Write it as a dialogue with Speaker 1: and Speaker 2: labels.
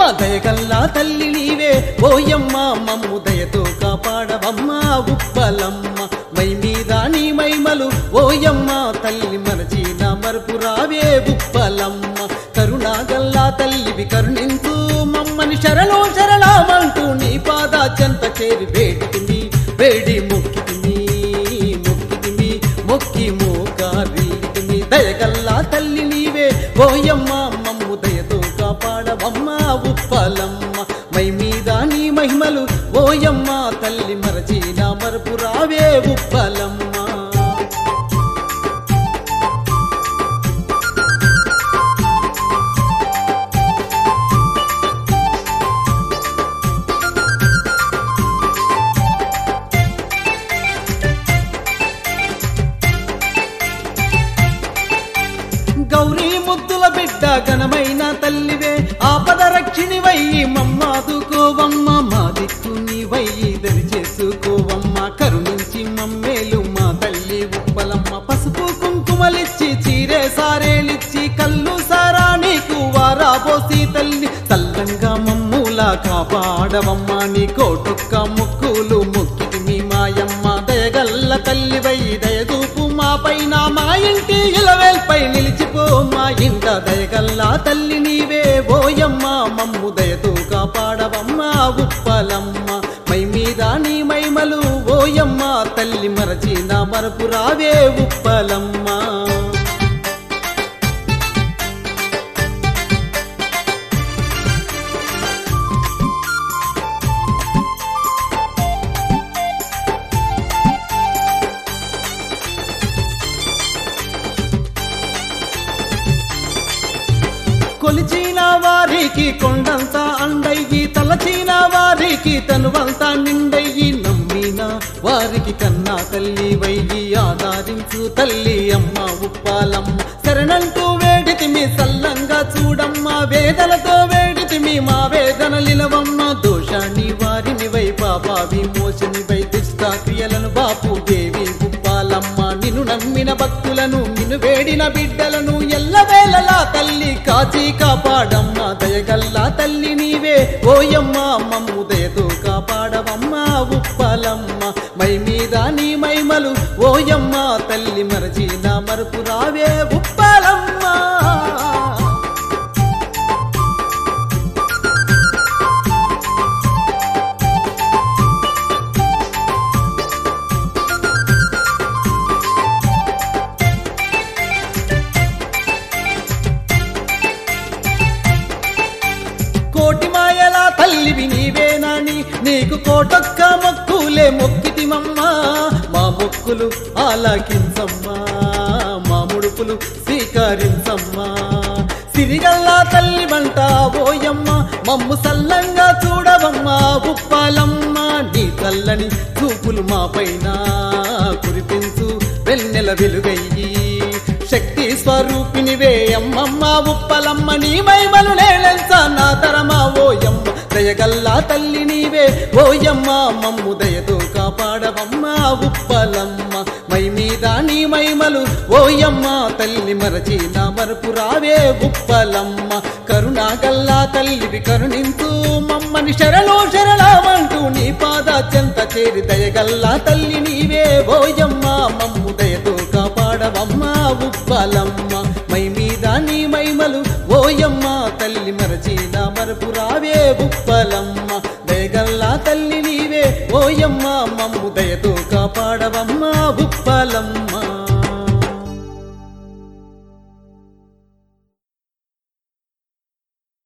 Speaker 1: దయగల్లా తల్లి నీవే ఓయమ్మ మమ్ము దయతో కాపాడవమ్మ ఉప్పలమ్మ మై మీద నీ మైమలు ఓయమ్మ తల్లి మరచిన మరుపు రావే ఉప్పలమ్మ కరుణాగల్లా తల్లివి కరుణించు మమ్మని శరణు శరణమంటూ నీ పాద చెంత చేరి వేడితిని వేడి మొక్కితిని మొక్కి మోకారితిని దయగల్లా తల్లి నీవే ఓయమ్మ మమ్ము దయతో కాపాడవమ్మ ఉప్పలమ్మ మై మీద నీ మహిమలు ఓయమ్మ తల్లి మరచిన మరుపు రావే ఉప్పలమ్మ గౌరీ ముద్దుల బిడ్డ ఘనమైన తల్లివే ఆపద రక్షిణివయ్యి మమ్మాదుకోవమ్మ మా దిక్కు నీవయ్యి దరి చేసుకోవమ్మ కరుణించి మమ్మేలు మా తల్లి ఉప్పలమ్మ పసుపు కుంకుమలిచ్చి చీరే సారేలిచ్చి కళ్ళు సారా నీకు వారాబోసి తల్లి చల్లంగా మమ్ములా కాపాడవమ్మ నీ కోటొక్క ముక్కులు మొక్కితిమి మాయమ్మ దయగల్ల తల్లివయ్యి దయదూపు మా పైన మా ఇంటి ఇలవేల్పై నిలిచిపో మా ఇంట దయగల్లా తల్లి నీవే ఓయమ్మ మమ్ము దయతో కాపాడవమ్మ ఉప్పలమ్మ మై మీద నీ మైమలు ఓయమ్మ తల్లి మరచిన మరపు రావే ఉప్పలమ్మ కొలిచిన వారికి కొండంత అండయ్యి తలచిన వారికి తనువంతా నిండయ్యి నమ్మిన వారికి కన్నా తల్లి వయ్యి ఆధారించు తల్లి అమ్మ ఉప్పాలమ్మ శరణంటూ వేడితిమి సల్లంగా చూడమ్మ వేదనతో వేడితిమి మా వేదనలినవమ్మ దోషాన్ని వారిని వై పాపా విమోచని వై దుష్ట క్రియలను బాపు దేవి ఉప్పాలమ్మ నిన్ను నమ్మిన భక్తులను నిన్ను వేడిన బిడ్డలను ఎల్లవేళలా తల్లి కాచి కాపాడమ్మ దయగల్లా తల్లి నీవే ఓయమ్మ మమ్ము దయతో కాపాడవమ్మ ఉప్పలమ్మ మై మీద నీ మైమలు ఓయమ్మ తల్లి మరచిన మరుపు రావే ఉప్పలమ్మ కోటి మాయలా తల్లివి నీవేనాని నీకు కోటొక్క మొక్కులే మొక్కితిమమ్మ మా మొక్కులు ఆలకించమ్మా మా ముడుపులు స్వీకరించమ్మా సిరిగల్లా తల్లి వంట ఓయమ్మ మమ్ము సల్లంగా చూడవమ్మ ఉప్పాలమ్మ నీ తల్లని చూపులు మా పైన కురిపించు వెన్నెల వెలుగయ్యి శక్తి స్వరూపినివే అమ్మమ్మ ఉప్పలమ్మ నీ మైమలు నేలెంచ నా తరమా ఓయమ్మ దయగల్లా తల్లి నీవే ఓయమ్మ మమ్ము దయతో కాపాడవమ్మ ఉప్పలమ్మ మై మీద నీ మైమలు ఓయమ్మ తల్లి మరచిన మరపు రావే ఉప్పలమ్మ కరుణాగల్లా తల్లివి కరుణించు మమ్మని శరణు శరణమంటూ నీ పాద చెంత చేరి దయగల్లా తల్లి నీవే ఓయమ్మ మమ్ము దయతో కాపాడవమ్మ ఉప్పలమ్మ మై మీద నీ మైమలు ఓయమ్మ తల్లి మరచిన మరపు రావే ఉప్పలమ్మ దయగల్లా తల్లి నీవే ఓయమ్మ మమ్ము దయతో కాపాడవమ్మ ఉప్పలమ్మ